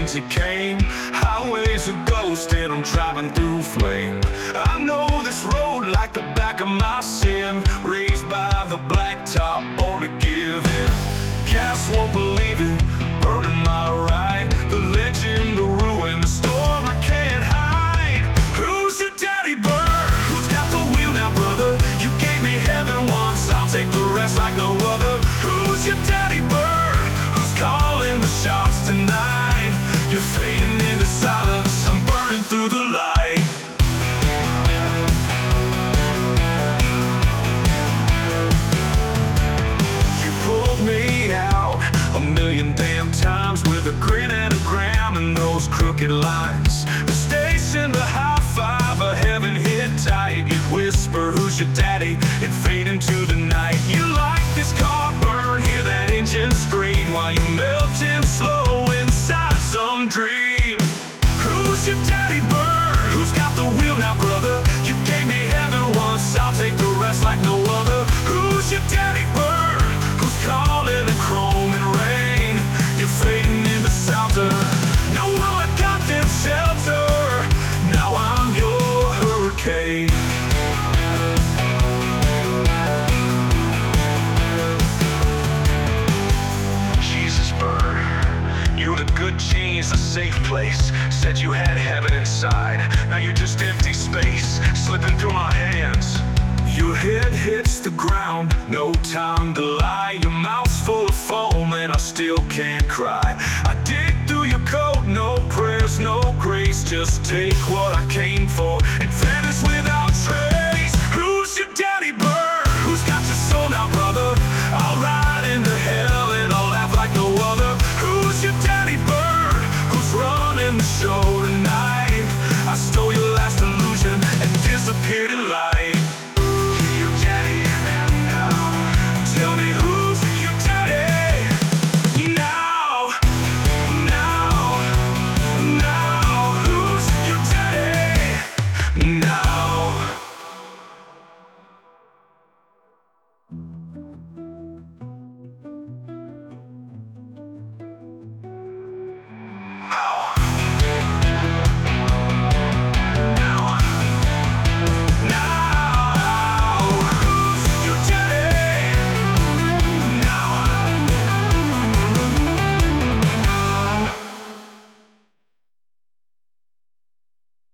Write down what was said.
since he came. Highways a ghost and I'm driving through flame. I know this road like the back of my sin. Raised by the blacktop, born to give in. Gas won't believe it, burning my ride. The legend, the ruin, the storm I can't hide. Who's your daddy bird? Who's got the wheel now, brother? You gave me heaven once, I'll take the rest like no other. Who's your daddy bird? Who's calling the shots tonight? You're fading into silence, I'm burning through the light. You pulled me out a million damn times with a grin and a gram and those crooked lines. The station, the high five, a heaven hit tight. You'd whisper, who's your daddy? It'd fade into the night. You like this car burn, hear that engine scream while you melting slow inside some dream. Who's your daddy bird? Who's got the wheel now, brother? You gave me heaven once, I'll take the rest like no other. Who's your daddy bird? Who's calling the chrome and rain? You're fading into Southern. No, I got them shelter. Now I'm your hurricane. Jesus bird, you the good genes, a safe place. Said you had heaven inside. Now you're just empty space, slipping through my hands. Your head hits the ground, no time to lie. Your mouth's full of foam and I still can't cry. I dig through your coat, no prayers, no grace. Just take what I came for and vanish with